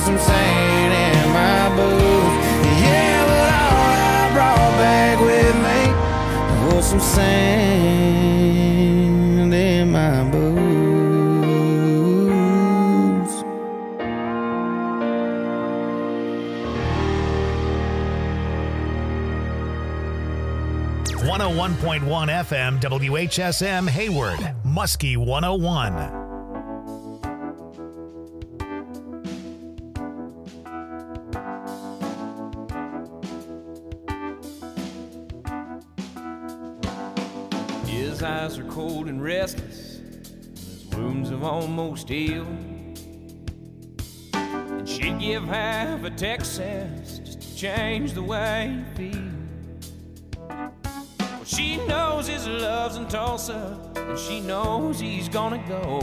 some sand in my boots. Yeah, but all I brought back with me was some sand in my boots. 101.1 FM WHSM Hayward, Muskie 101. His eyes are cold and restless, his wounds have almost healed. And she'd give half a Texas just to change the way he feels. Well, she knows his love's in Tulsa, and she knows he's gonna go.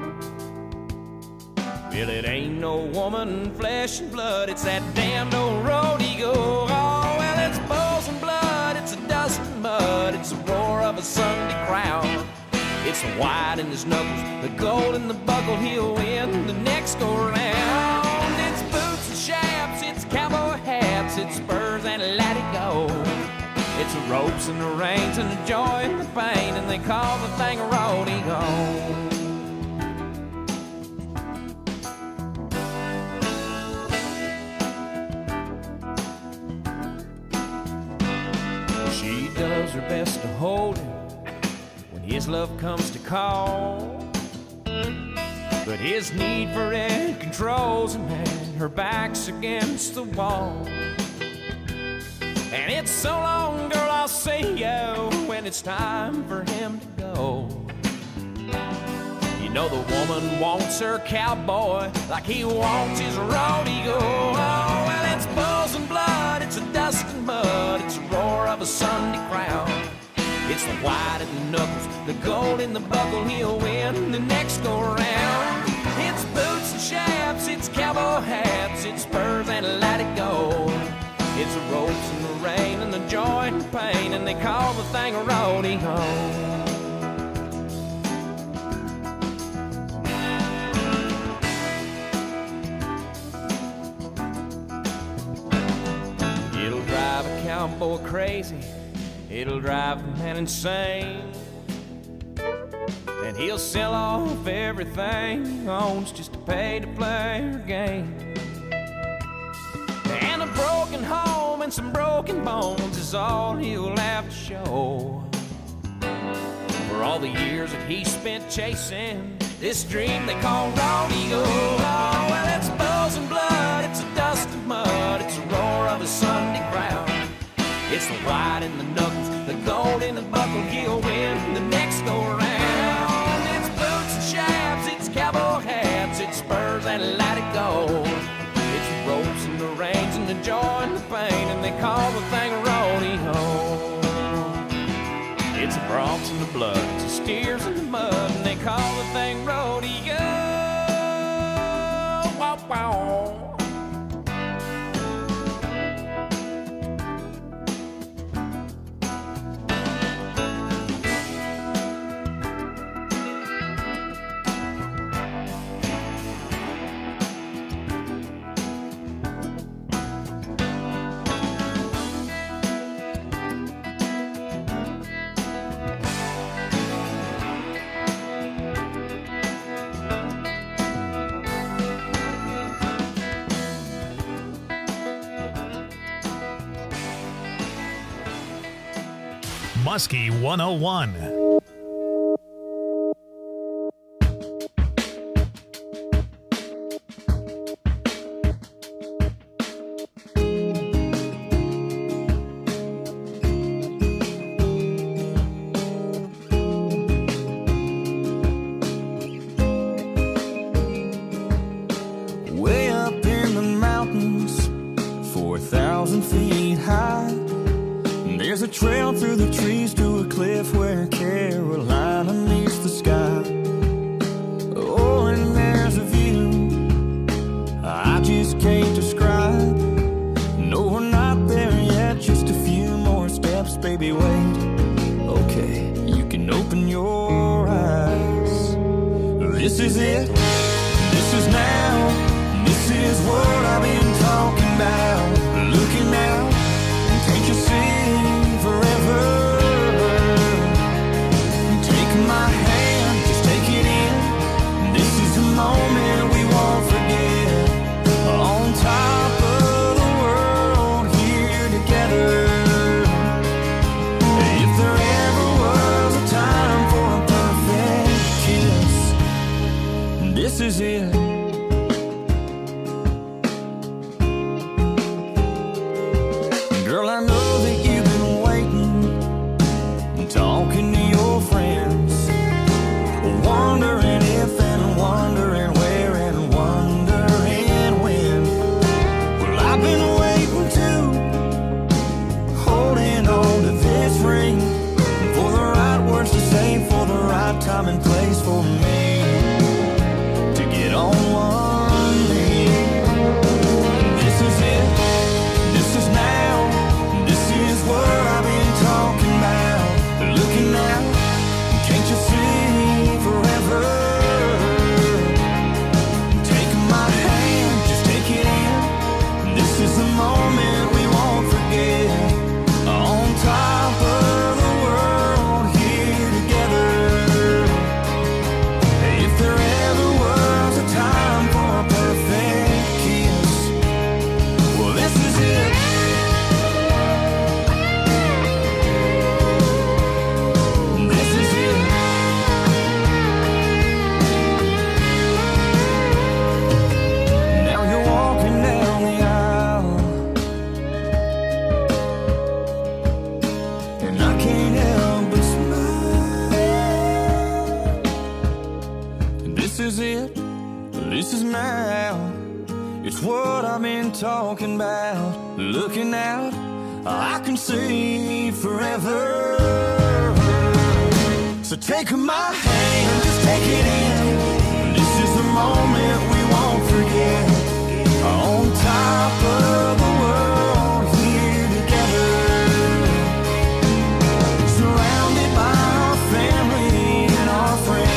Well, it ain't no woman, flesh and blood, it's that damned old road he goes. Oh, well, it's bulls and blood, it's a dust and mud, it's the roar of a Sunday crowd. It's the white in his knuckles, the gold in the buckle, he'll win the next go round. It's boots and chaps, it's cowboy hats, it's spurs and let it go. It's the ropes and the reins and the joy and the pain, and they call the thing a rodeo. She does her best to hold him when his love comes to call, but his need for it controls him, and her back's against the wall. And it's so long, girl, I'll see you when it's time for him to go. You know the woman wants her cowboy like he wants his rodeo. Oh, well, it's bulls and blood, it's a dust and mud, it's the roar of a Sunday crowd. It's the white in the knuckles, the gold in the buckle, he'll win the next go round. It's boots and chaps, it's cowboy hats, it's spurs and let it go. It's the ropes and the rain and the joy and the pain, and they call the thing a rodeo. It'll drive a cowboy crazy, it'll drive a man insane, and he'll sell off everything he owns just to pay to play her game. And a broken home and some broken bones is all he'll have to show for all the years that he spent chasing this dream they call rodeo. Oh, well, it's bulls and blood, it's a dust and mud, it's the roar of a Sunday crowd. It's the white in the knuckles, the gold in the buckle, he'll win the next go round. It's boots and chaps, it's cowboy hats, it's spurs and let it go. It's the ropes and the reins and the joy and the pain, and they call the thing a rodeo. It's the broncs and the blood, it's the steers and the mud, and they call the thing rodeo. Wow, wow. Muskie 101. Way up in the mountains, 4,000 feet high, there's a trail through the trees to a cliff where Carolina meets the sky. Oh, and there's a view I just can't describe. No, we're not there yet, just a few more steps, baby, wait. Okay, you can open your eyes. This is it, this is now, this is is what I've been talking about. Looking out, can't you see forever? Take my hand, just take it in. This is the moment we won't forget. On top of the world, here together. If there ever was a time for a perfect kiss, this is it. Girl, I know that you've been waiting, talking to your friends, wondering if and wondering where and wondering when. Well, I've been waiting too, holding on to this ring, for the right words to say, for the right time and place for me to get on one knee. This is it, this is now. This is what I've been talking about. Looking out, can't you see forever? Take my hand, just take it in. This is the moment we won't forget. On top of the world, here together. If there ever was a time for a perfect kiss, well, this is it. This is now. It's what I've been talking about. Looking out, I can see forever. So take my hand, just take it in. This is the moment we won't forget. On top of the world, here together. Surrounded by our family and our friends.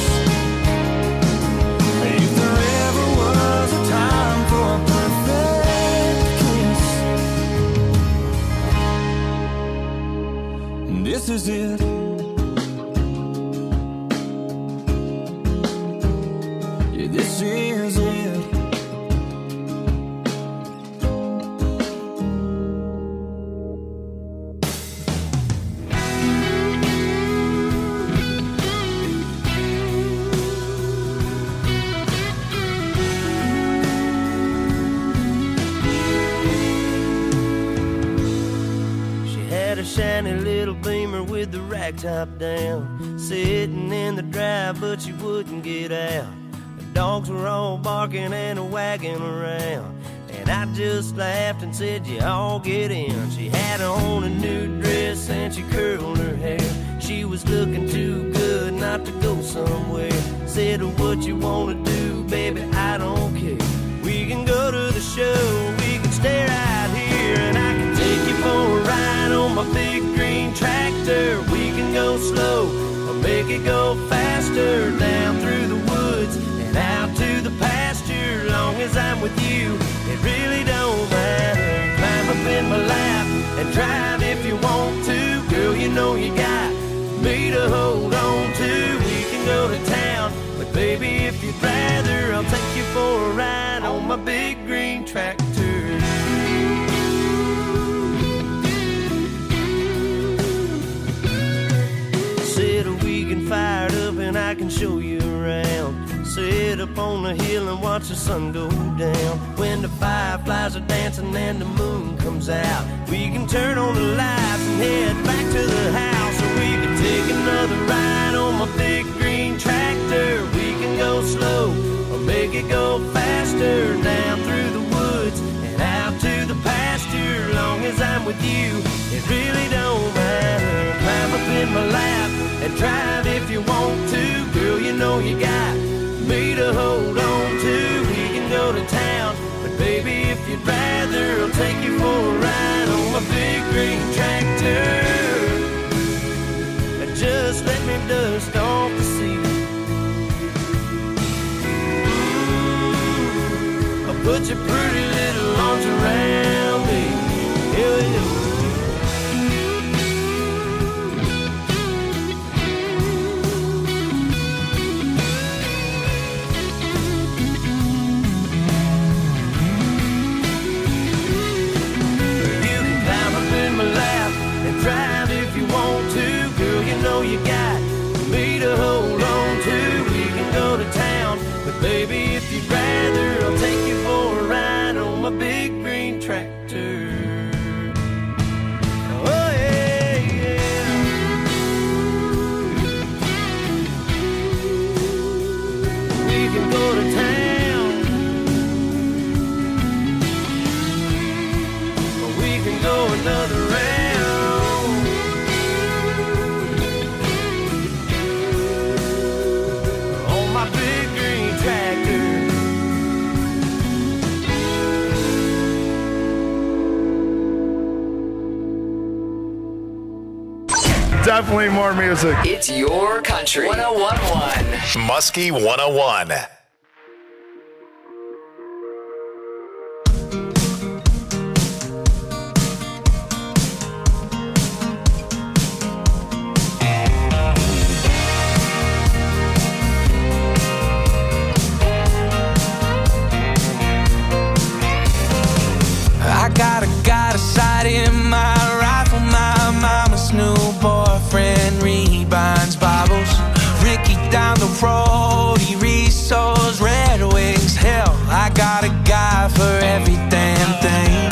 This is it. Yeah, this is it. Shiny little Beamer with the rag top down, sitting in the drive, but she wouldn't get out. The dogs were all barking and wagging around, and I just laughed and said, you all get in. She had on a new dress and she curled her hair. She was looking too good not to go somewhere. Said, what you wanna do, baby, I don't care. We can go to the show, we can stay right here, and I can take you for a ride on my big green tractor. We can go slow or make it go faster, down through the woods and out to the pasture. Long as I'm with you, it really don't matter. Climb up in my lap and drive if you want to. Girl, you know you got me to hold on to. We can go to town, but baby, if you'd rather, I'll take you for a ride on my big green tractor. Fired up and I can show you around. Sit up on the hill and watch the sun go down. When the fireflies are dancing and the moon comes out, we can turn on the lights and head back to the house. Or we can take another ride on my big green tractor. We can go slow or make it go faster, down through the woods and out to the pasture. Long as I'm with you, it really don't matter. Climb up in my lap and drive if you want to. Girl, you know you got me to hold on to. We can go to town, but baby, if you'd rather, I'll take you for a ride on my big green tractor. Just let me dust off the seat. Put your pretty little arms around me. Here we go. Drive if you want to, girl, you know you got me to hold on to. We can go to town, but baby, if you'd rather, I'll take you for a ride on my big green tractor. Oh yeah, yeah. We can go to town, but we can go another round. Definitely more music. It's your country. 101.1. Muskie 101. I got a sight in my rifle. My mama's new boyfriend rebinds Bibles. Ricky down the road, he resows Red Wings. Hell, I got a guy for every damn thing.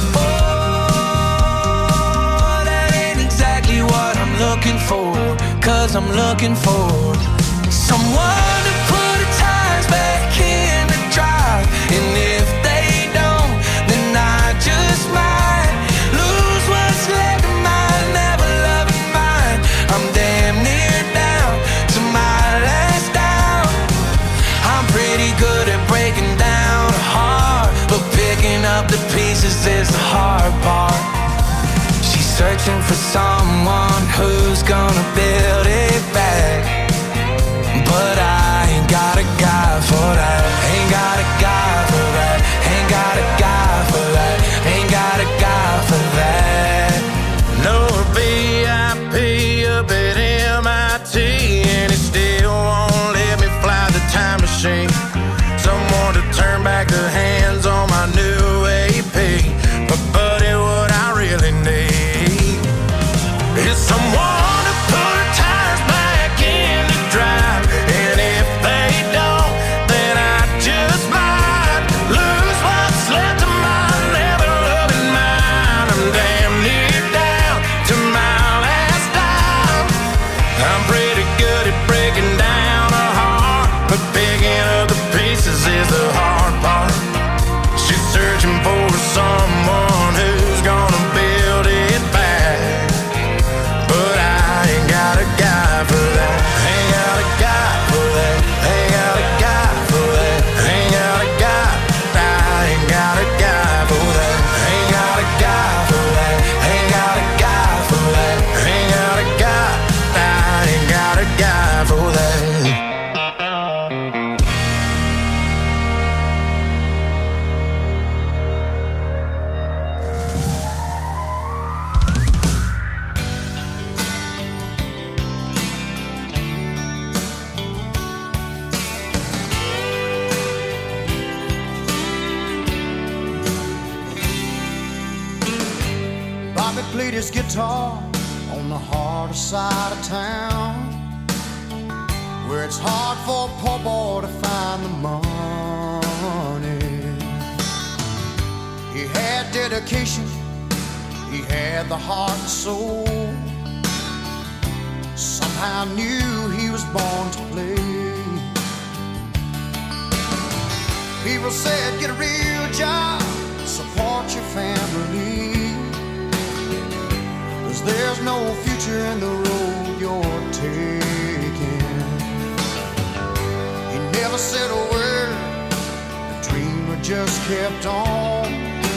Oh, that ain't exactly what I'm looking for. 'Cause I'm looking for someone to put the tires back in the drive. And if they don't, then I just might lose what's left of my never loving mind. I'm damn near down to my last down. I'm pretty good at breaking down a heart, but picking up the pieces is the hard part. She's searching for someone who's gonna build it back, but I ain't got a guy for that. Ain't got a guy for that. Ain't got a guy for that. Ain't got a guy for that. No VIP up at MIT, and it still won't let me fly the time machine. Someone to turn back the hands on my new AP. But buddy, what I really need is someone to put tires back in the drive. And if they don't, then I just might lose what's left of my never loving mind. I'm damn near down to my last dime. I'm pretty good at breaking down a heart, but picking up the pieces is the hard part. She's searching for someone who's gonna build it back, but I ain't got a guy for that. Ain't got a guy for that. Ain't got a guy for that. Ain't got a guy. I ain't got a guy for that. Ain't got a guy for that. Ain't got a guy for that. Ain't got a guy. I ain't got a guy for that. Bobby played his guitar on the harder side of town, where it's hard for a poor boy to find the money. He had dedication, he had the heart and soul. Somehow knew he was born to play. People said, get a real job, support your family, 'cause there's no future in the road you're taking. He never said a word, the dreamer just kept on.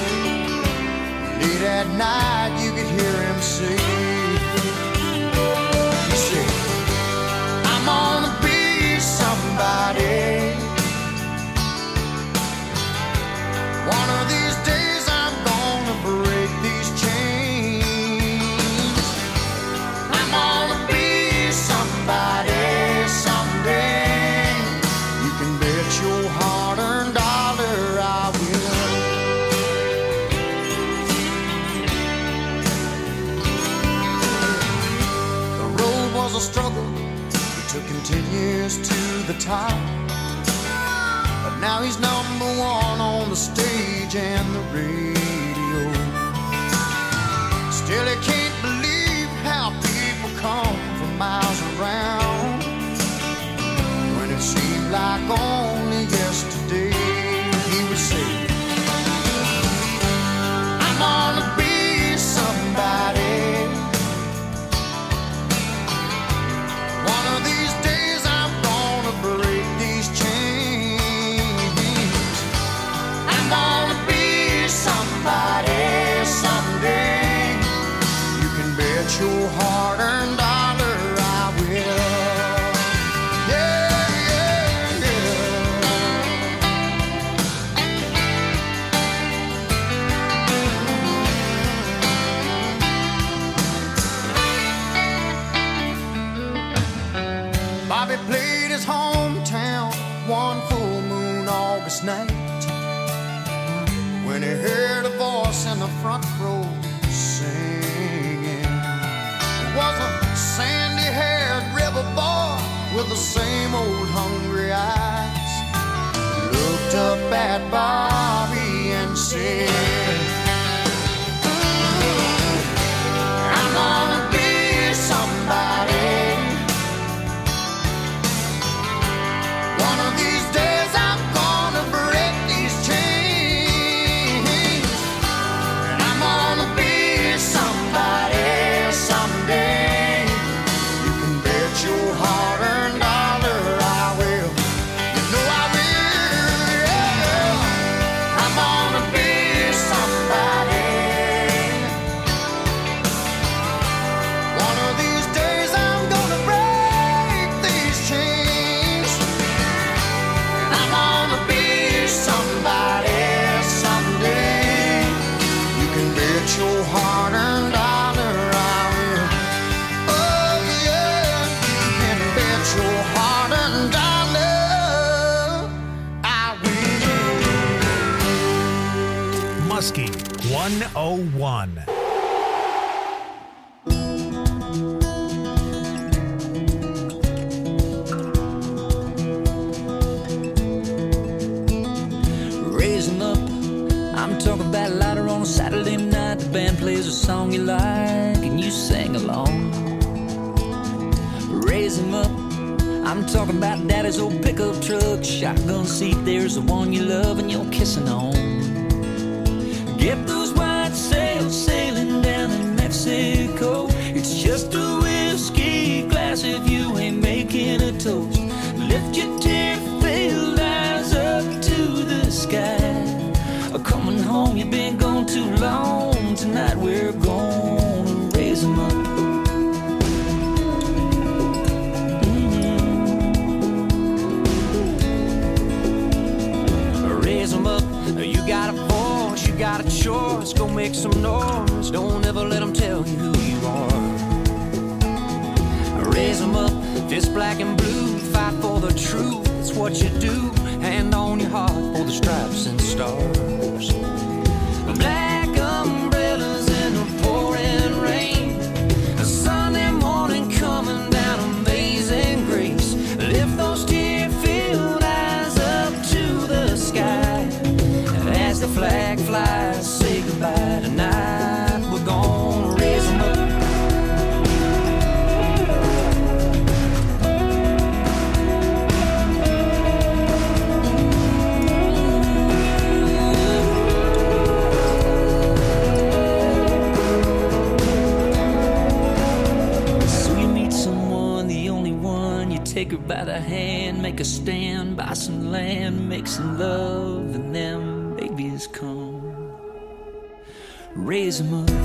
Late at night you could hear him say, he said, I'm gonna be somebody. He took him 10 years to the top, but now he's number one on the stage and the radio. Still he can't believe how people come from miles around, when it seemed like only yesterday he would say, I'm gonna be somebody. One of these days I'm gonna break these chains. I'm gonna be somebody someday. You can bet your hard-earned dollar I will. Yeah, yeah, yeah. Bobby played his hometown one full moon August night, when he heard a voice in the front row singing. It was a sandy-haired rebel boy with the same old hungry eyes. He looked up at Bobby and said, I'm gonna be somebody. One of these days I'm gonna break these chains, and I'm gonna be somebody someday. You can bet your hard-earned dollar I will. You know I will, yeah. I'm gonna be somebody. One of these days I'm gonna break these chains, and I'm gonna be somebody someday. You can bet your hard-earned dollar I will. Oh yeah, you can bet your hard-earned dollar I will. Muskie 101. Raise 'em up. I'm talking about louder on a Saturday night. The band plays a song you like and you sing along. Raise 'em up. I'm talking about daddy's old pickup truck, shotgun seat. There's the one you love and you're kissing on. Get those white sails sailing down in Mexico. It's just a whiskey glass if you ain't making a toast. Lift your tear-filled eyes up to the sky. Coming home, you've been gone too long. Tonight we're gonna raise 'em up. Raise 'em up. You got a voice, you got a choice. Go make some noise. Don't ever let 'em tell you who you are. Raise 'em up. Fist black and blue. Fight for the truth. It's what you do. Hand on your heart for the stripes and stars. Black umbrellas in the pouring rain. A Sunday morning coming down, amazing grace. Lift those tear-filled eyes up to the sky. As the flag flies, say goodbye tonight. We're gonna raise 'em up. Take her by the hand, make a stand, buy some land, make some love, and them babies come. Raise 'em up.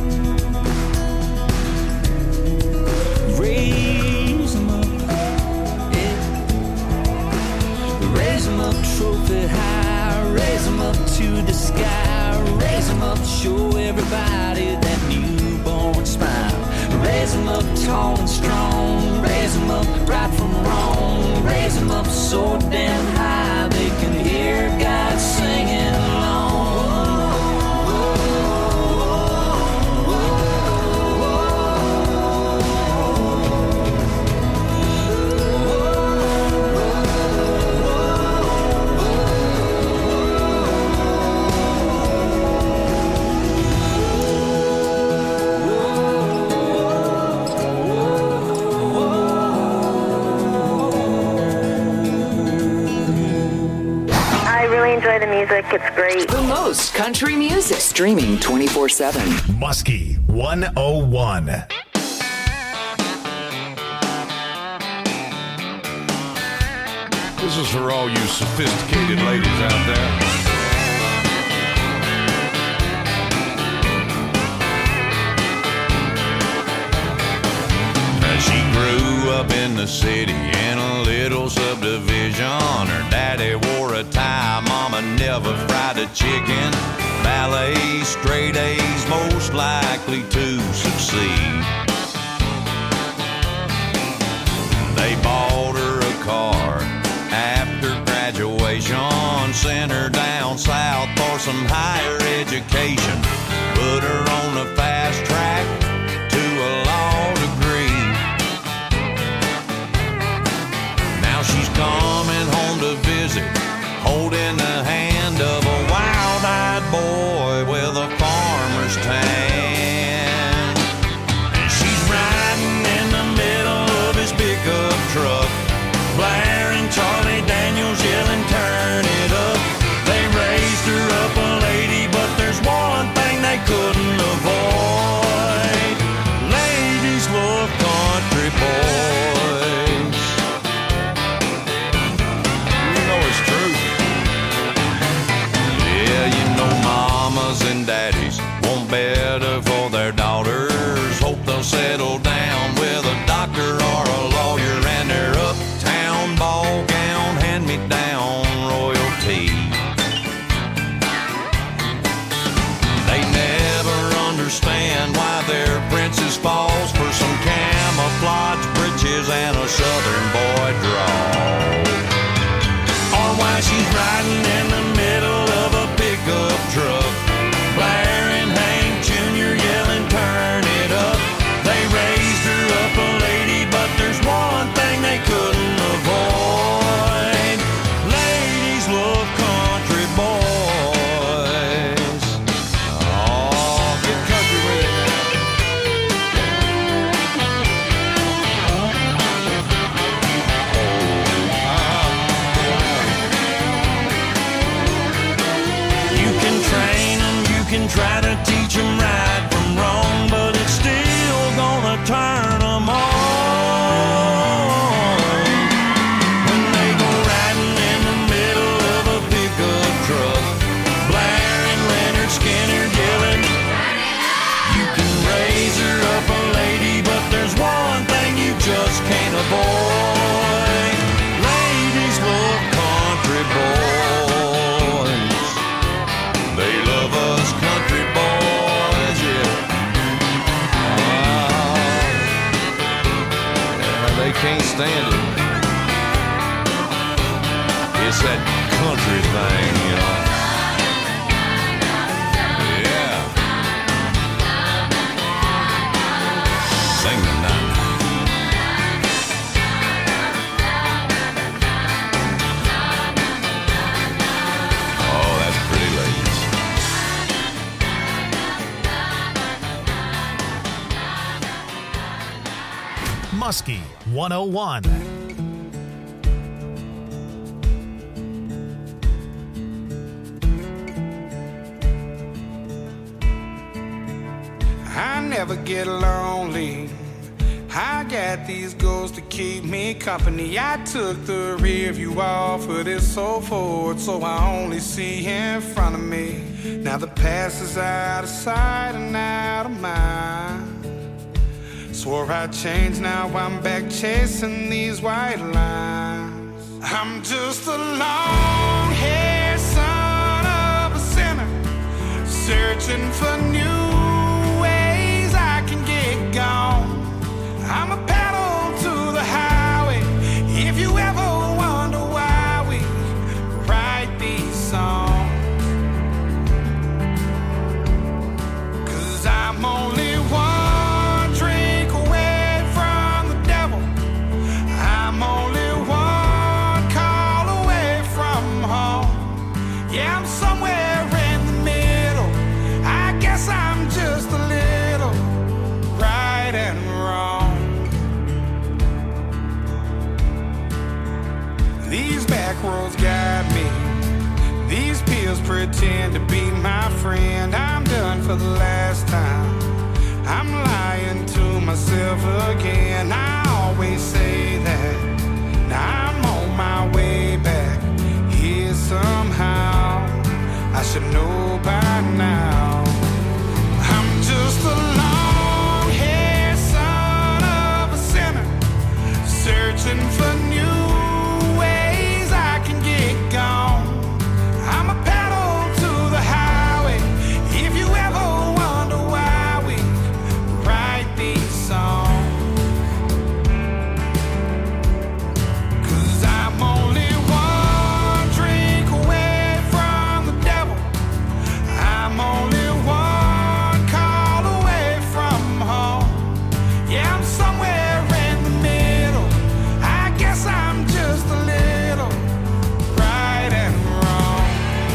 Raise 'em up. Yeah. Raise 'em up, trophy high. Raise 'em up to the sky. Raise 'em up, show everybody that newborn smile. Raise 'em up tall and strong. Raise 'em up right from wrong. Raise 'em up so damn high they can hear God singing along. really enjoy the music. It's great. The most country music. Streaming 24/7. Muskie 101. This is for all you sophisticated ladies out there. She grew up in the city in a little subdivision. Her daddy wore a tie, mama never fried a chicken. Ballet, straight A's, most likely to succeed. They bought her a car after graduation, sent her down south for some higher education, put her on the fast track to a law degree. Now she's coming home to visit, holding the hand of a wild-eyed boy with a farmer's tan. And she's riding in the middle of his pickup truck, blaring Charlie Daniels, yelling, turn it up. They raised her up a lady, but there's one thing they couldn't avoid. Ladies love country boys. You know it's true. Yeah, you know mamas and daddies want better for their daughters. Hope they'll settle down with a doctor or a lawyer, and their uptown ball gown, hand-me-down royalty. They never understand why their princess falls for some camouflage breeches and a southern boy drawl, or why she's riding in the middle of a pickup truck, blaring Hank Jr., yelling, turn it up. They raised her up a lady, but there's one thing they couldn't avoid. Ladies love country boys. Oh, get country with it. You can train them, you can try to teach them right from wrong, but it's still gonna turn them on. When they go riding in the middle of a pickup truck, blaring Leonard Skinner, yelling, you can raise her up a lady, but there's one thing you just can't avoid. Ladies love country boys. They love us country boys, yeah. They can't stand it. It's that country thing, you know. Yeah. Sing the night. Oh, that's pretty, ladies. Muskie 101. I never get lonely. I got these goals to keep me company. I took the rear view off of this so forward, so I only see in front of me. Now the past is out of sight and out of mind. Swore I'd change, now I'm back chasing these white lines. I'm just a long-haired son of a sinner, searching for new ways I can get gone. I'm a pedal to the highway. If you ever wonder why we write these songs, 'cause I'm only one drink away from the devil. I'm only one call away from home. Yeah, I'm somewhere in the middle. I guess I'm just a little right and wrong. These back roads guide me, These pills pretend to be my friend. I'm done for the last time. I'm lying to myself again. I always say that. Now I'm on my way back here somehow. I should know by now. I'm just a long-haired son of a sinner, searching for new ways I can get gone. I'm a pedal to the highway. If you ever wonder why we write these songs, 'cause I'm only one drink away from the devil. I'm only one call away from home. Yeah, I'm somewhere in the middle. I guess I'm just a little right and wrong.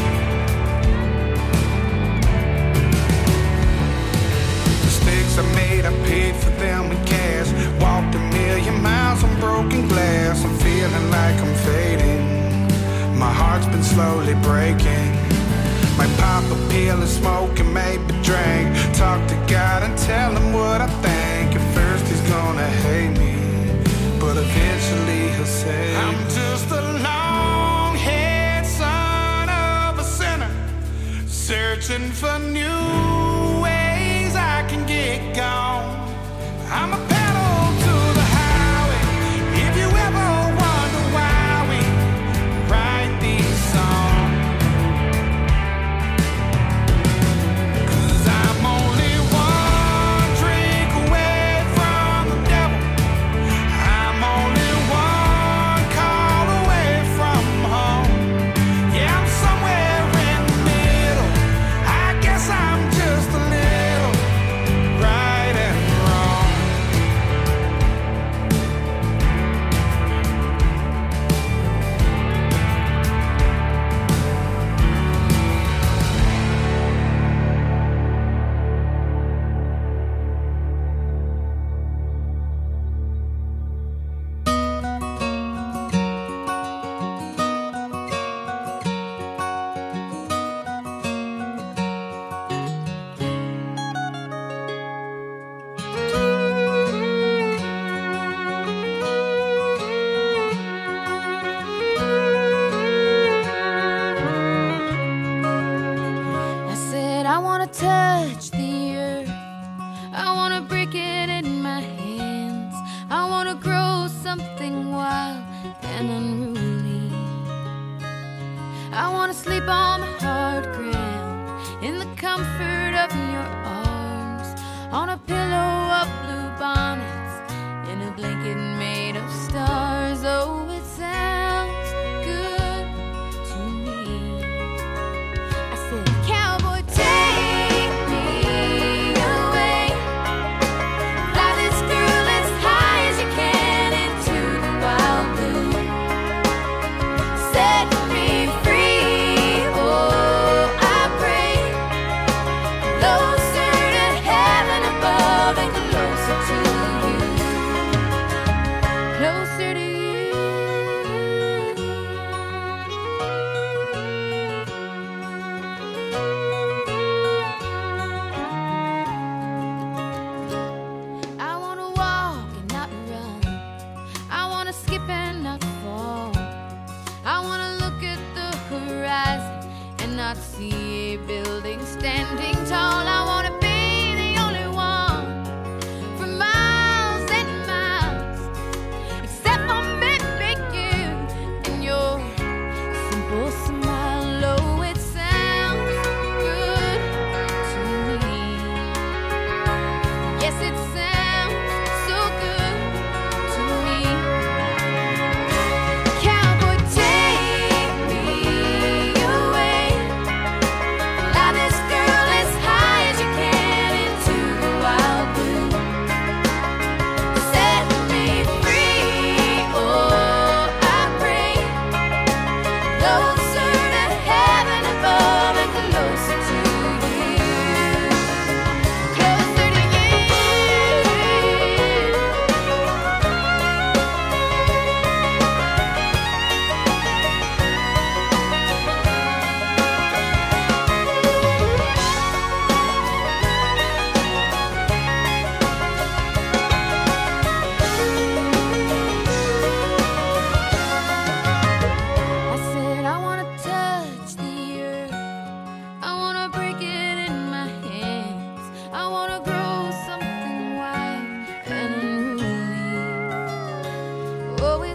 Mistakes I made, I paid for them with cash. Walked a million miles on broken glass. I'm feeling like I'm fading. My heart's been slowly breaking. Might pop a pill and smoke and maybe drink. Talk to God and tell him what I think. At first he's gonna hate me, but eventually he'll say, I'm just a long-haired son of a sinner, searching for new ways I can get gone. I'm a pedal to the highway. If you ever wonder why we write these songs, 'cause I'm only one drink away from the devil. I'm only one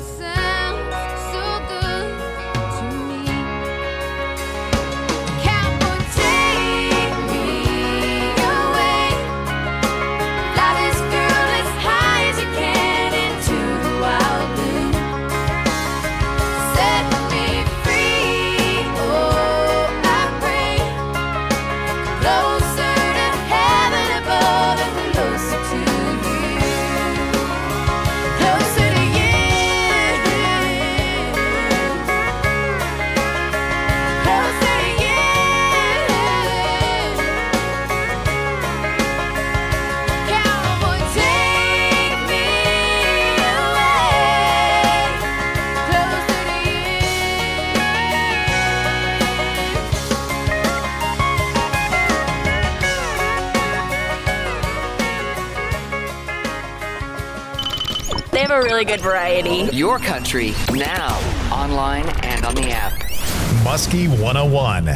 They have a really good variety. Your country, now, online and on the app. Muskie 101.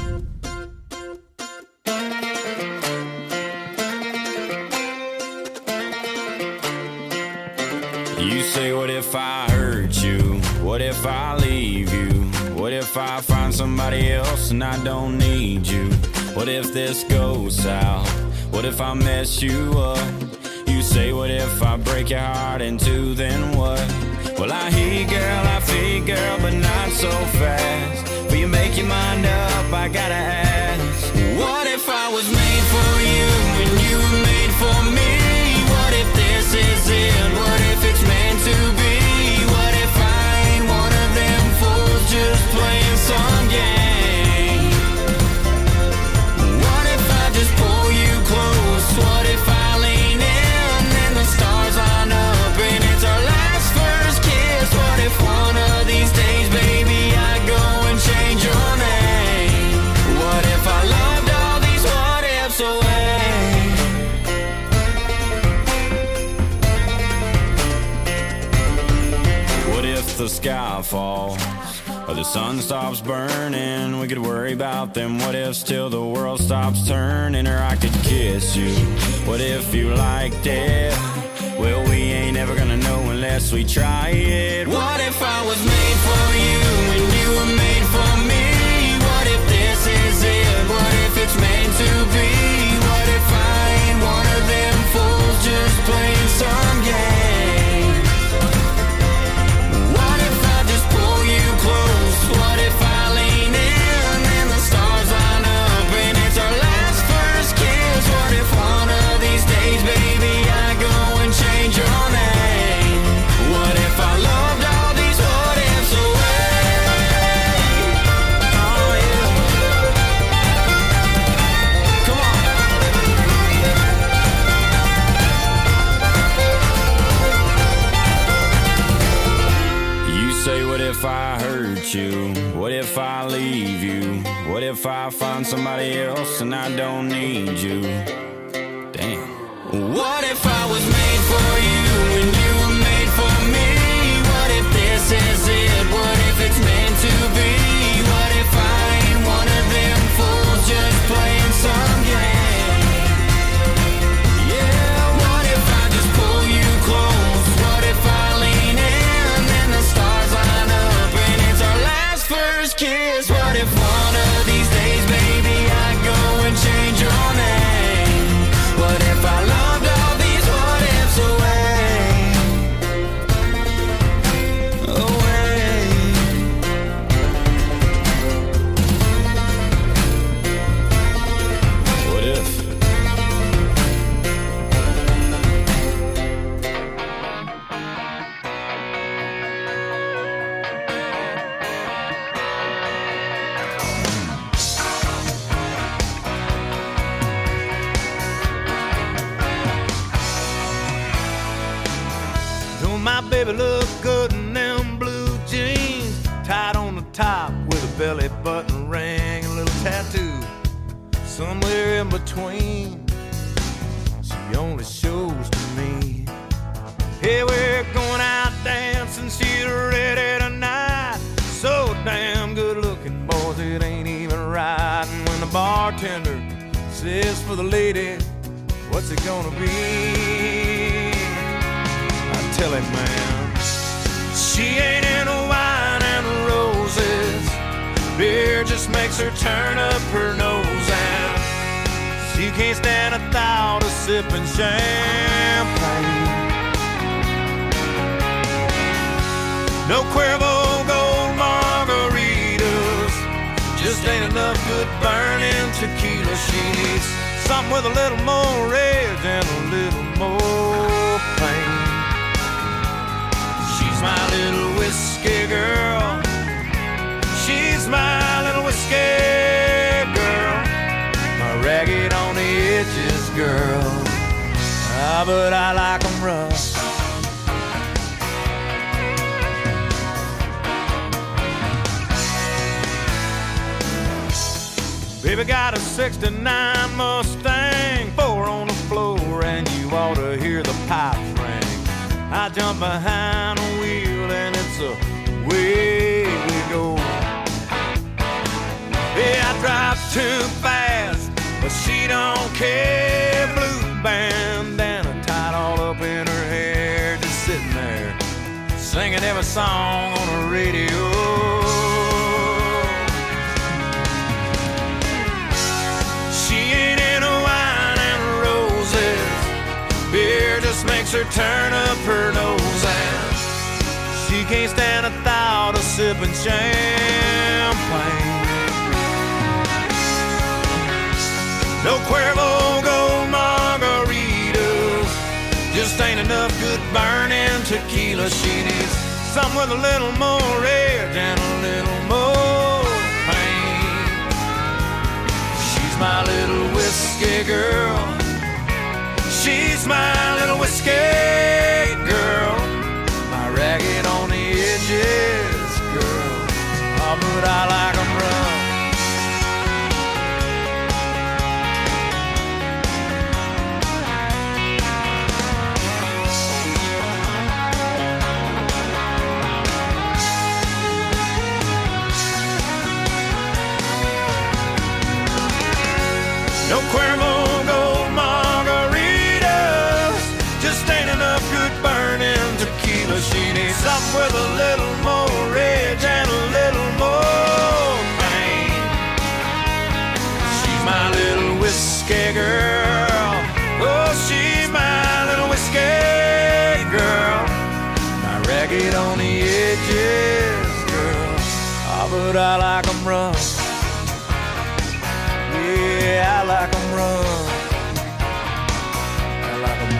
You say, what if I hurt you? What if I leave you? What if I find somebody else and I don't need you? What if this goes south? What if I mess you up? You say, what if I break your heart in two, then what? Well, I hear you, girl, I feel you, girl, but not so fast. Will you make your mind up? I gotta ask. What if I was made for you and you were made for me? What if this is it? What if it's meant to be? What if I ain't one of them fools just playing some game? What if I just pull you close? What if I lean in and the stars line up and it's our last first kiss? What if one of these days, baby, I go and change your name? What if I loved all these what ifs away? What if the sky falls or the sun stops burning? We could worry about them what ifs till the world stops turning. Or I could kiss you. What if you liked it? Well, we ain't ever gonna know unless we try it. What if I was made for you and you were made for me? What if this is it? What if it's meant to be? What if I ain't one of them fools just playing some game? What if I just pull you close? What if I lean in and the stars line up and it's our last first kiss? What if one of these days, baby, I go and change your name? What if I loved all these what ifs away? Oh yeah. Come on. You say, what if I hurt you? What if I leave you? What if I find somebody else and I don't need you? Damn. What if I was made for you and you were made for me? What if this is it? What if it's meant to be? What if I ain't one of them fools just playing some game? Yeah, what if I just pull you close? What if I lean in and the stars line up and it's our last first kiss? What if one of these days, baby, I go and change your name? What if I loved all these what ifs away? Away. What if? Don't my baby look good in them blue jeans? Tied on the top with a belly button ring and a little tattoo. Somewhere in between, she only shows to me. Hey, we're going out dancing, she's ready tonight. So damn good looking, boys, it ain't even right. And when the bartender says for the lady, what's it gonna be? I tell him, man, she makes her turn up her nose, and she can't stand the thought of sipping champagne. No Cuervo Gold margaritas, just ain't enough good burning tequila. She needs something with a little more rage and a little more pain. She's my little whiskey girl. She's my little whiskey girl. My ragged on the edges girl. Ah, but I like 'em rough. Baby got a 69 Mustang, 4 on the floor, and you ought to hear the pipes ring. I jump behind the wheel and it's away we go. Yeah, I drive too fast, but she don't care. Blue bandana tied all up in her hair, just sitting there, singing every song on the radio. Beer just makes her turn up her nose, and she can't stand the thought of sipping champagne. No Cuervo Gold margaritas, just ain't enough good burning tequila. She needs something with a little more edge and a little more pain. She's my little whiskey girl. She's my little whiskey girl, my ragged on the edges girl. Oh, but I like 'em rough. No Cuervo Gold margaritas, just ain't enough good burning tequila. She needs something with a little more edge and a little more pain. She's my little whiskey girl. Oh, she's my little whiskey girl, my ragged on the edges girl. Oh, but I like 'em rough. Yeah, I like 'em rough. I like 'em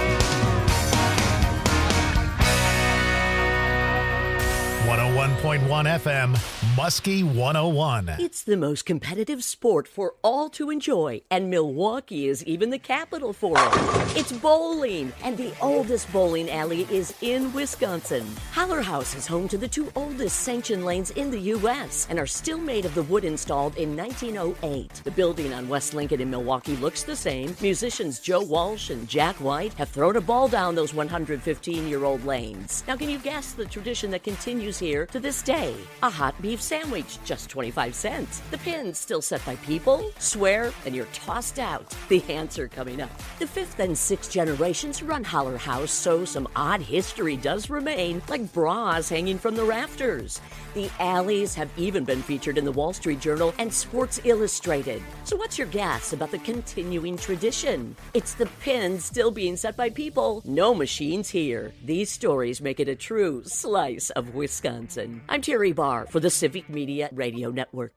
rough. 101.1 FM, Muskie 101. It's the most competitive sport for all to enjoy, and Milwaukee is even the capital for it. It's bowling, and the oldest bowling alley is in Wisconsin. Haller House is home to the 2 oldest sanctioned lanes in the U.S. and are still made of the wood installed in 1908. The building on West Lincoln in Milwaukee looks the same. Musicians Joe Walsh and Jack White have thrown a ball down those 115-year-old lanes. Now, can you guess the tradition that continues here to this day? A hot beef sandwich, just 25 cents. The pins still set by people. Swear, and you're tossed out. The answer coming up. The 5th and 6th generations run Haller House, so some odd history does remain, like bras hanging from the rafters. The alleys have even been featured in the Wall Street Journal and Sports Illustrated. So what's your guess about the continuing tradition? It's the pins still being set by people. No machines here. These stories make it a true slice of Wisconsin. I'm Terry Barr for the Civic Media Radio Network.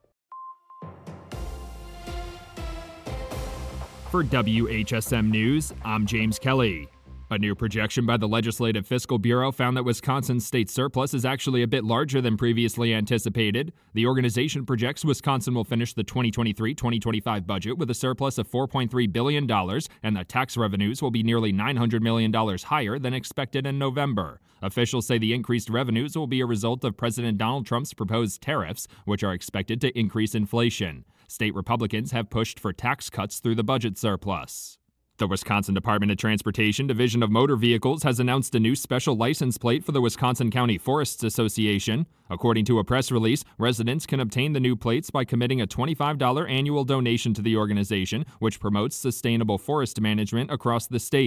For WHSM News, I'm James Kelly. A new projection by the Legislative Fiscal Bureau found that Wisconsin's state surplus is actually a bit larger than previously anticipated. The organization projects Wisconsin will finish the 2023-2025 budget with a surplus of $4.3 billion, and that tax revenues will be nearly $900 million higher than expected in November. Officials say the increased revenues will be a result of President Donald Trump's proposed tariffs, which are expected to increase inflation. State Republicans have pushed for tax cuts through the budget surplus. The Wisconsin Department of Transportation Division of Motor Vehicles has announced a new special license plate for the Wisconsin County Forests Association. According to a press release, residents can obtain the new plates by committing a $25 annual donation to the organization, which promotes sustainable forest management across the state.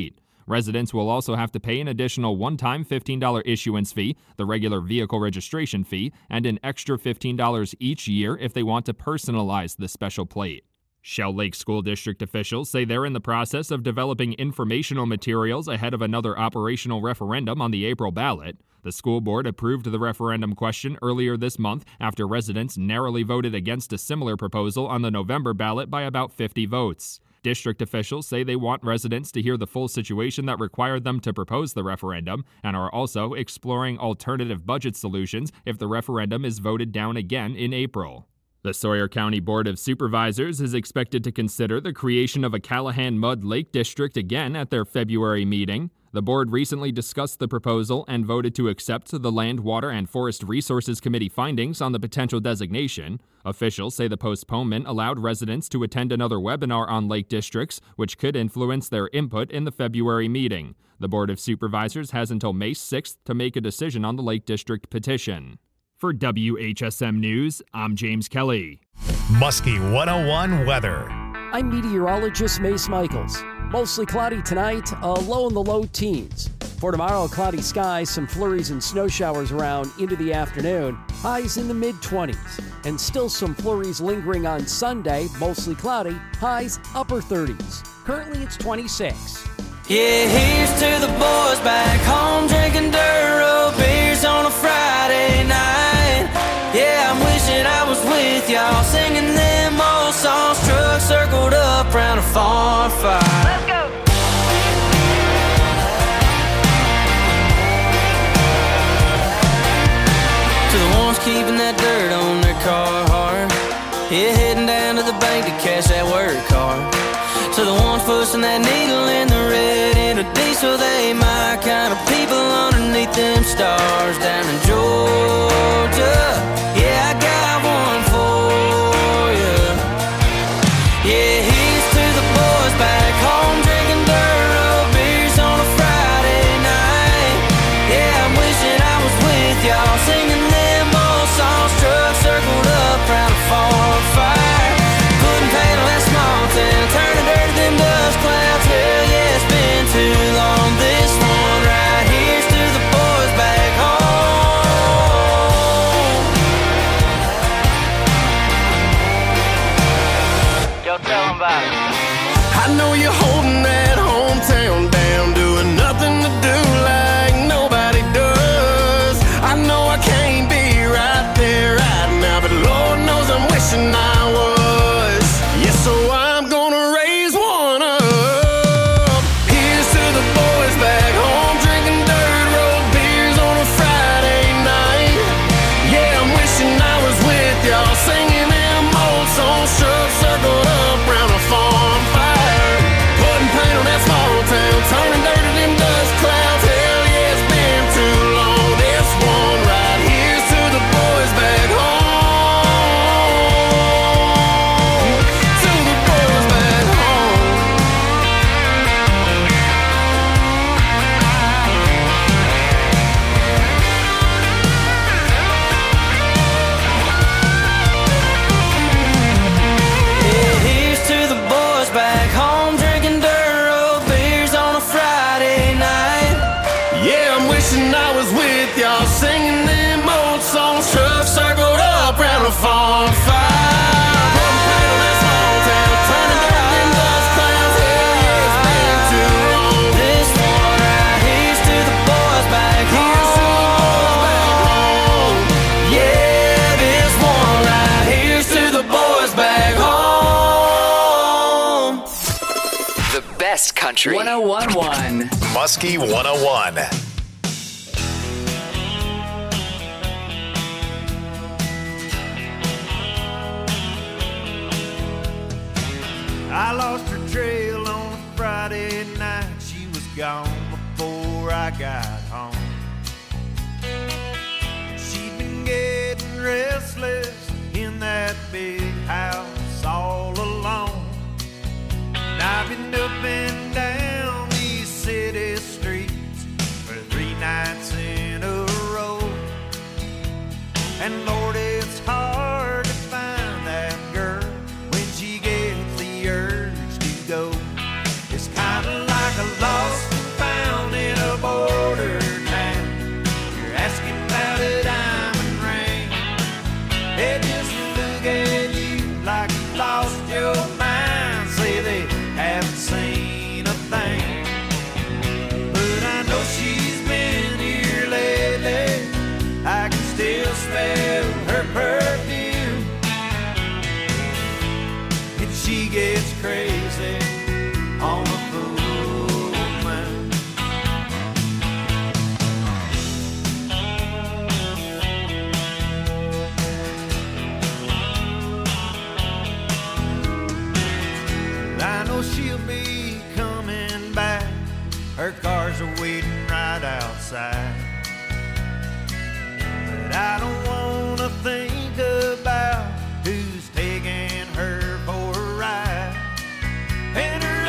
Residents will also have to pay an additional one-time $15 issuance fee, the regular vehicle registration fee, and an extra $15 each year if they want to personalize the special plate. Shell Lake School District officials say they're in the process of developing informational materials ahead of another operational referendum on the April ballot. The school board approved the referendum question earlier this month after residents narrowly voted against a similar proposal on the November ballot by about 50 votes. District officials say they want residents to hear the full situation that required them to propose the referendum and are also exploring alternative budget solutions if the referendum is voted down again in April. The Sawyer County Board of Supervisors is expected to consider the creation of a Callahan Mud Lake District again at their February meeting. The board recently discussed the proposal and voted to accept the Land, Water, and Forest Resources Committee findings on the potential designation. Officials say the postponement allowed residents to attend another webinar on lake districts, which could influence their input in the February meeting. The Board of Supervisors has until May 6th to make a decision on the Lake District petition. For WHSM News, I'm James Kelly. Muskie 101 weather. I'm meteorologist Mace Michaels. Mostly cloudy tonight, a low in the low teens. For tomorrow, cloudy skies, some flurries and snow showers around into the afternoon. Highs in the mid-20s. And still some flurries lingering on Sunday, mostly cloudy. Highs upper 30s. Currently, it's 26. Yeah, here's to the boys back home drinking dirt road beers on a Friday night. Yeah, I'm wishing I was with y'all singing them old songs. Truck circled up round a farm fire. Let's go! To the ones keeping that dirt on their car hard. Yeah, heading down to the bank to cash that work card. To the ones pushing that needle in the red in a diesel, they my kind of people underneath them stars down in Georgia. Yeah, I got one for you. Yeah, here's to the boys back home drinking dirt road beers on a Friday night. Yeah, I'm wishing I was with y'all singing them old songs. Truck circled up round a farm fire. Putting paint on that small town, turning dirt to them dust clouds. Hell yeah, it's been too long. This one right here's to the boys back home. Yo, tell them about it. I know you're holding that hometown down, doing nothing to do like nobody does. I know I can't be right there right now, but Lord knows I'm wishing I was. Yeah, so I'm gonna raise one up. Here's to the boys back home drinking dirt road beers on a Friday night. Yeah, I'm wishing I was with y'all singing them old songs. Truck circled up round a farm fire. Putting paint on that small town, turning dirt to them dust clouds. Hell yeah, it's been too long. This one right here's to the boys back home. To the boys back home. Yeah, here's to the boys back home drinking dirt road beers on a Friday night. Yeah, I'm wishing I was with y'all singing them old songs. Truck circled up round a farm fire. Putting paint on that small town, turning dirt to them dust clouds. Hell yeah, it's been too long. This one right here's to the boys back home. Yeah, this one right here's to the boys back home. The best country. 1011. Muskie 101. I lost her trail on a Friday night. She was gone before I got home. She'd been getting restless in that big house all alone. And I've been up and down these city streets for 3 nights in a row. And Lord, it's hard to find that girl when she gets the urge to go. It's kind of like a lost and smell her perfume, and she gets crazy on the full moon. I know she'll be coming back. Her cars are waiting right outside. But I don't wanna think about who's taking her for a ride. And her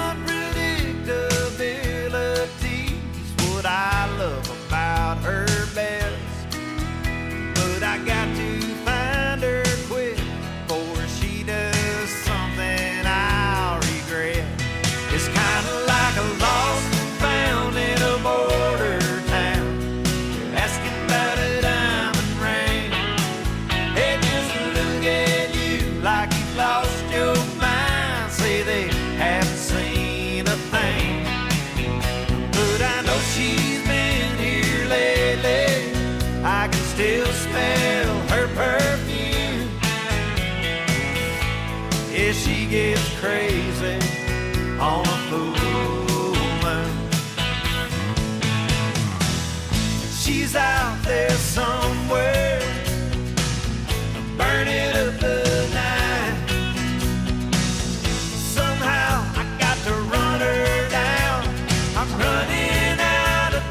unpredictability's what I love about her best. But I got to find her quick before she does something I'll regret. It's kinda like a lost and found in a border town. You're asking about a diamond ring. They just look at you like you've lost your mind. Say they haven't seen a thing. But I know she's been here lately. I can still smell her perfume. Yeah, she gets crazy on a full moon. She's out there somewhere, burning up the night. Somehow I got to run her down. I'm running out of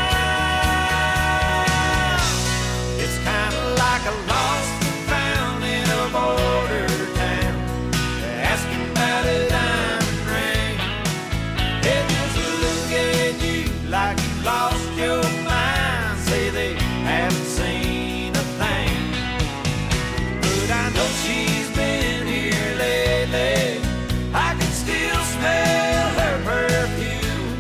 time. It's kind of like a lost and found in a border town. Asking about a diamond ring. They just look at you like you lost your mind. Say they haven't seen a thing. But I know she's been here lately. I can still smell her perfume.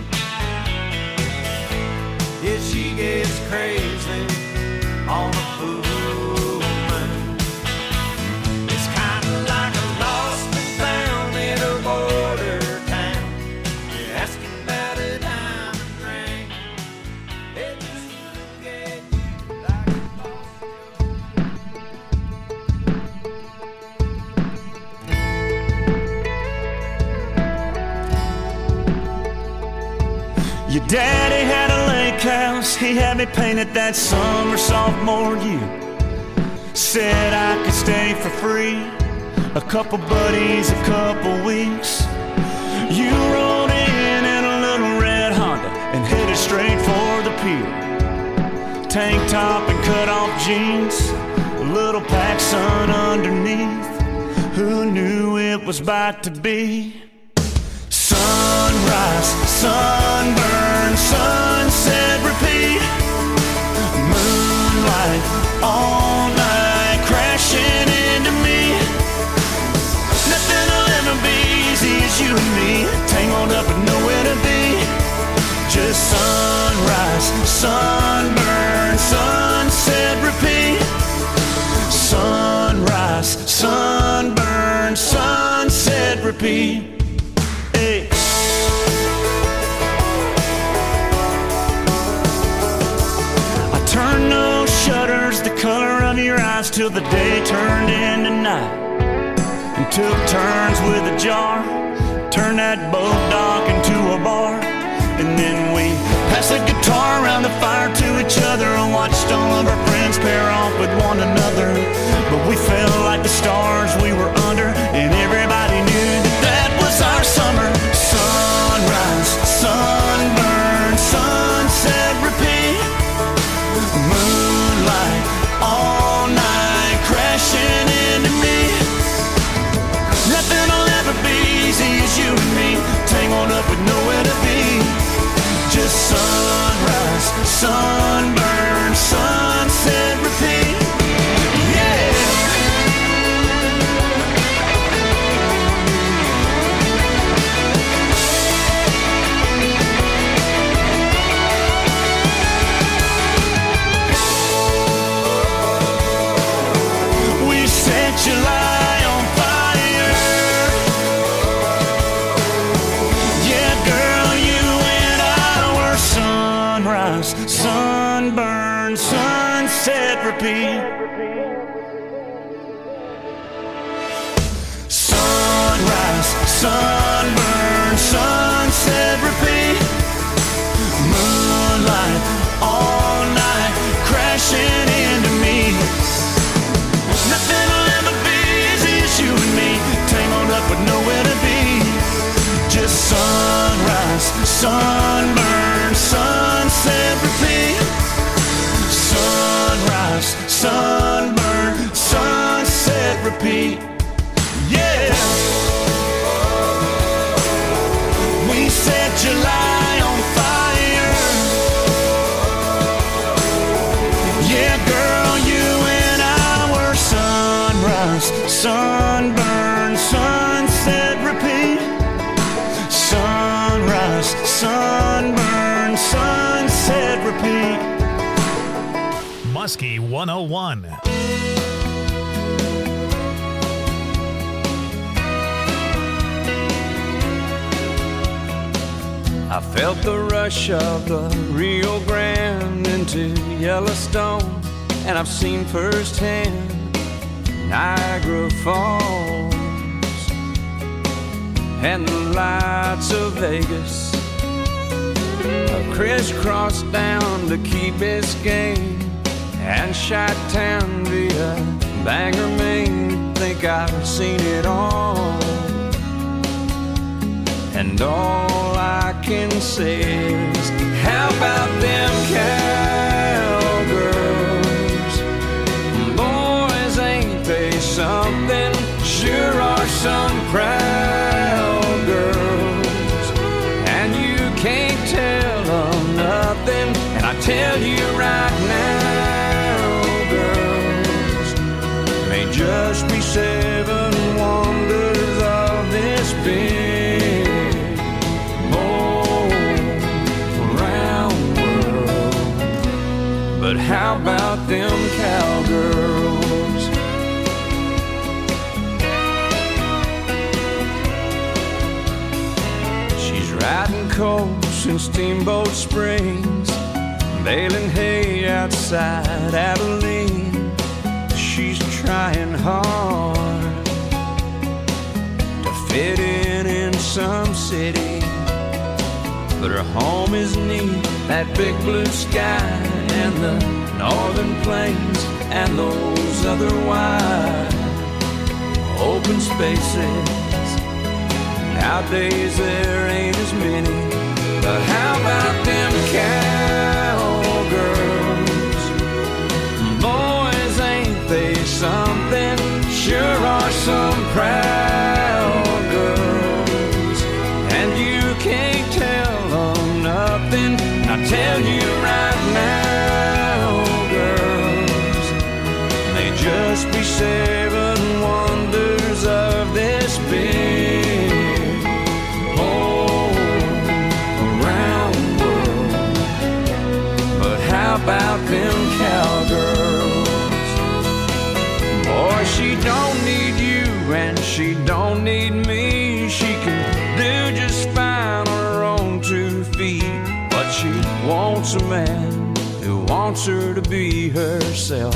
Yeah, she gets crazy on a full moon. It's kind of like a lost and found in a border town. You're asking about a diamond ring. They just look at you like you lost Your daddy had a lake house, he had me painted that summer sophomore year. Said I could stay for free, a couple buddies, a couple weeks. You rolled in a little red Honda and headed straight for the pier. Tank top and cut off jeans, a little PacSun underneath. Who knew it was about to be? Sunrise, sunburn, sunset, repeat. Moonlight, all night, crashing into me. Nothing will ever be easy as you and me, tangled up with nowhere to be. Just sunrise, sunburn, sunset, repeat. Sunrise, sunburn, sunset, repeat. Hey. I turned those shutters the color of your eyes till the day turned into night, and took turns with a jar, turned that boat dock into a bar. And then we passed the guitar around the fire to each other and watched all of our friends pair off with one another. But we felt like the stars we were under, and everybody knew that that was our summer. Sunrise, sunburn, sunset, repeat. Moonlight, all night, crashing into me. Nothing will ever be easy as you and me, tangled up with nowhere to be. Just sunrise, sunburn, sunset. repeat. Sunrise, sunburn, sunset, repeat. Moonlight, all night, crashing into me. Nothing will ever be easy as you and me, tangled up with nowhere to be. Just sunrise, sunburn, sunset, repeat. Sunrise, sunburn, sunset, repeat. Yeah. We set July on fire. Yeah, girl, you and I were sunrise, sunburn, sunset, repeat. Sunrise, sunburn, sunset, repeat. Muskie 101. I felt the rush of the Rio Grande into Yellowstone, and I've seen firsthand Niagara Falls and the lights of Vegas. I crisscrossed down to Key Biscayne and Chi-Town via Bangor, Maine. Think I've seen it all, and all I can say is, how about them cowgirls? Boys, ain't they something? Sure are some proud girls, and you can't tell them nothing. And I tell you right now, girls, may just be 7 wonders of this big round world. But how about them cowgirls? She's riding coast in Steamboat Springs, baling hay outside Abilene. She's trying hard to fit in some city, but her home is neat, that big blue sky and the northern plains and those other wide open spaces. Nowadays there ain't as many, but how about them cowgirls? Boys, ain't they something? Sure are some proud girls, and you can't tell them nothing. I tell you right now, girls, they just be 7 wonders of this big round world. But how about them cowgirls? Boy, she don't need you and she don't need me. She can do just fine on her own 2 feet, but she wants a man who wants her to be herself.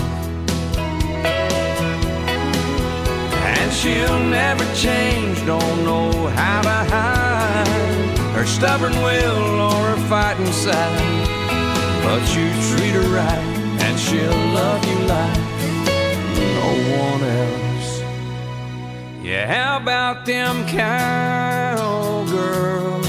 And she'll never change, don't know how to hide her stubborn will or her fighting side. But you treat her right and she'll love you like no one else. Yeah, how about them cowgirls?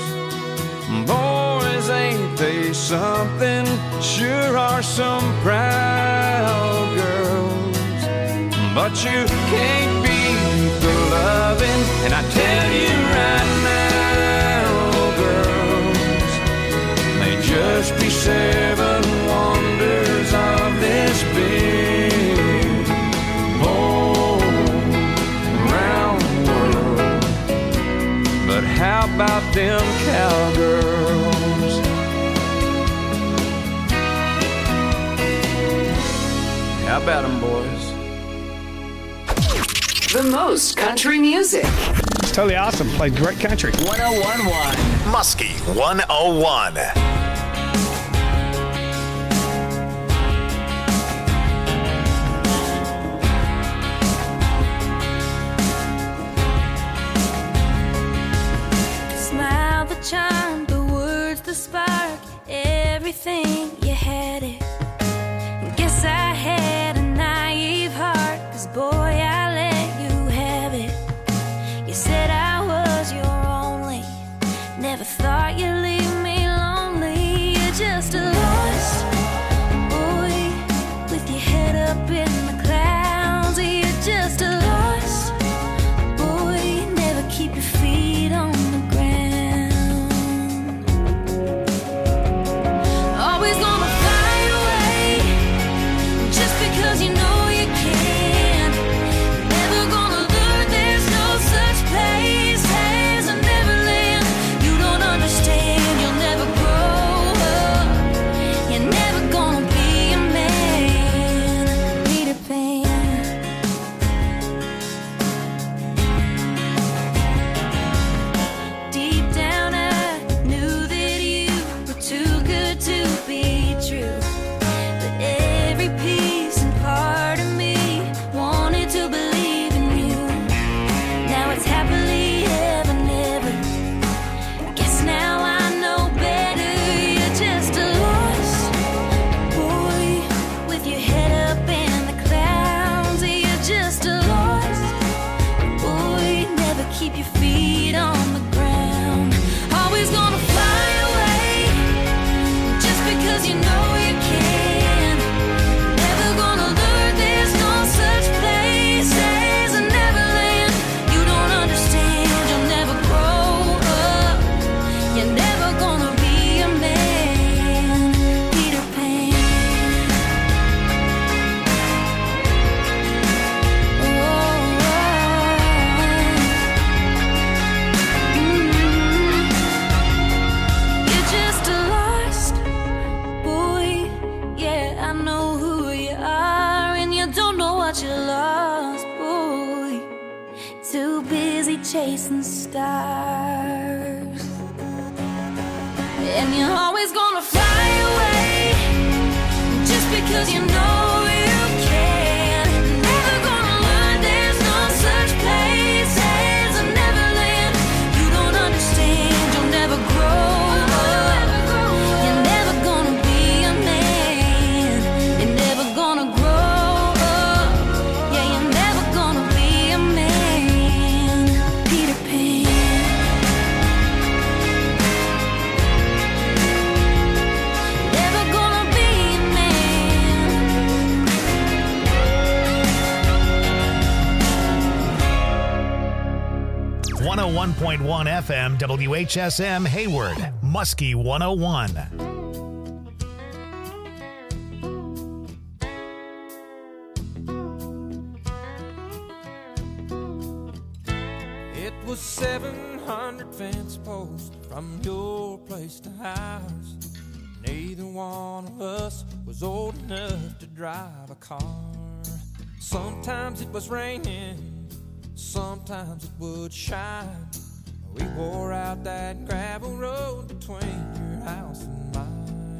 Boys, ain't they something? Sure are some proud girls, but you can't beat the loving. And I tell you right now, girls, may just be 7 wonders of this big round world. But how about them cowgirls? How about them, boys? The most country music. It's totally awesome. Played great country. 101.1. Muskie 101. chasing stars. And you're always gonna fly away just because you know you can. Never gonna learn there's no such place as a Neverland. You don't understand, you'll never grow up. You're never gonna be a man. You're never gonna grow up. Yeah, you're never gonna be a man. Peter Pan. Never gonna be a man. 101.1 FM WHSM Hayward, Muskie 101. It was 700 fence posts from your place to ours. Neither one of us was old enough to drive a car. Sometimes it was raining, sometimes it would shine. We wore out that gravel road between your house and mine.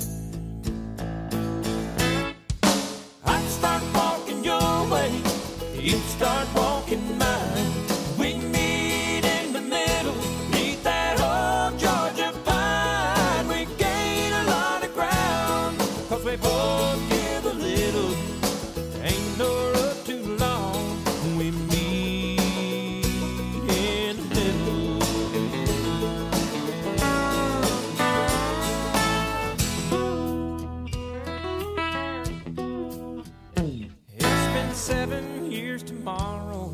I'd start walking your way, you'd start walking mine. We meet in the middle, neath that old Georgia pine. We gain a lot of ground, 'cause we both give a little. Ain't no road too long, we meet in the middle. It's been 7 years tomorrow